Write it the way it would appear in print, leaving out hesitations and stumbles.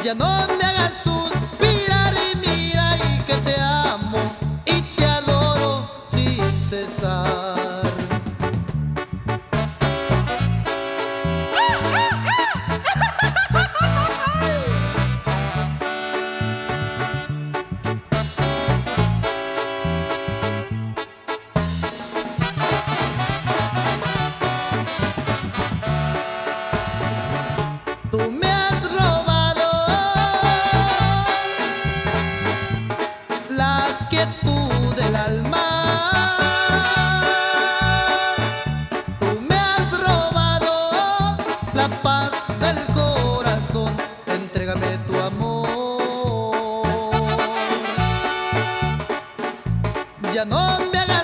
Ya no me hagas suspirar y mira y que te amo y te adoro sin cesar. Tú me has robado la quietud del alma. Tú me has robado la paz del corazón. Entrégame tu amor. Ya no me hagas